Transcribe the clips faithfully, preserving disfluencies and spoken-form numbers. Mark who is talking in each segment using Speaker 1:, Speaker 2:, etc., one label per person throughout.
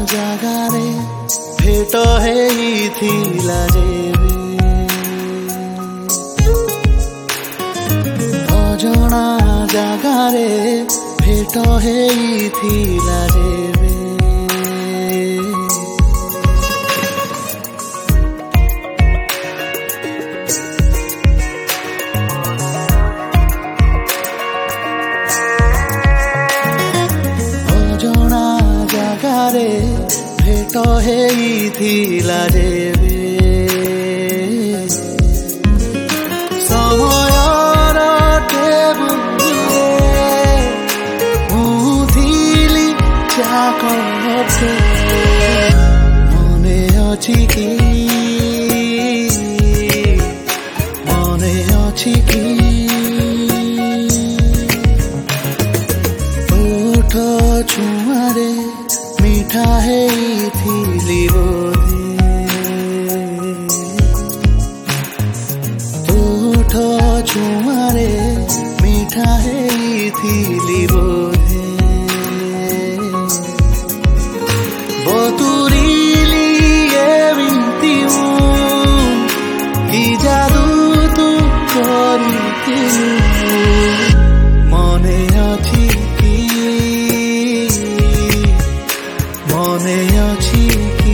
Speaker 1: ଜାଗାରେ ଭେଟ ହେଇଥିଲା ଯେବେ, ଅଜଣା ଜାଗାରେ ଭେଟ ହେଇଥିଲା ଯେବେ, ଅଜଣା ଜାଗାରେ ଭେଟ ହେଇଥିଲା ଯେବେ, ସମୟର ଟେବୁଲରେ ମୁଁ ଥିଲି ଚାକରେ, ମନେ ଅଛି କି ମନେ ଅଛି କି ଓଠ ଛୁଆଁରେ ମିଠା ହେଇଥିଲି ବୋଧେ, ଓଠ ଛୁଆଁରେ ମିଠା ହେଇଥିଲି ବୋଧେ, ବତୁରିଲି ଏମିତି ମୁଁ କି ଯାଦୁ ତୁ କରିଥିଲୁ, ମନେ ଅଛି କି ମନେ ଅଛି କି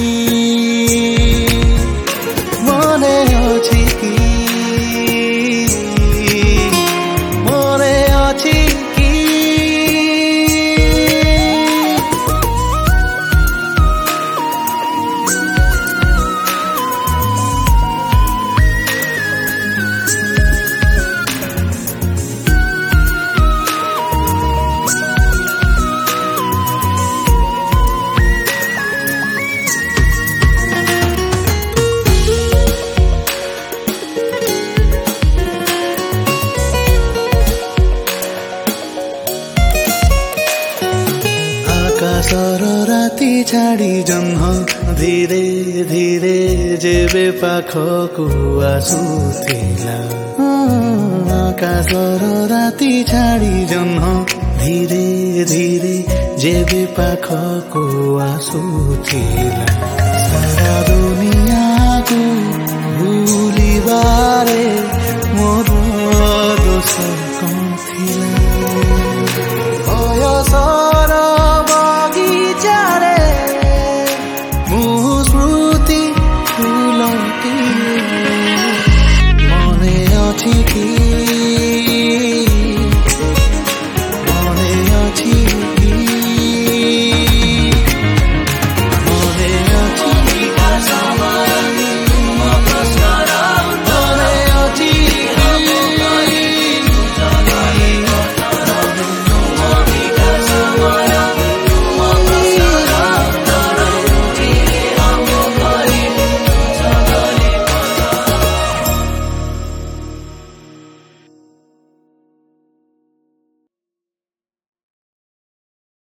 Speaker 1: ମନେ ଅଛି କି ମନେ ଅଛି କି ଆକାଶର ରାତି ଛାଡ଼ି ଜହ୍ନ ଧୀରେ ଧୀରେ ଯେବେ ପାଖକୁ ଆସୁଥିଲା, ଆକାଶର ରାତି ଛାଡ଼ି ଜହ୍ନ ଧୀରେ ଧୀରେ ଯେବେ ପାଖକୁ ଆସୁଥିଲା, ସାରା ଦୁନିଆକୁ ଭୁଲିବା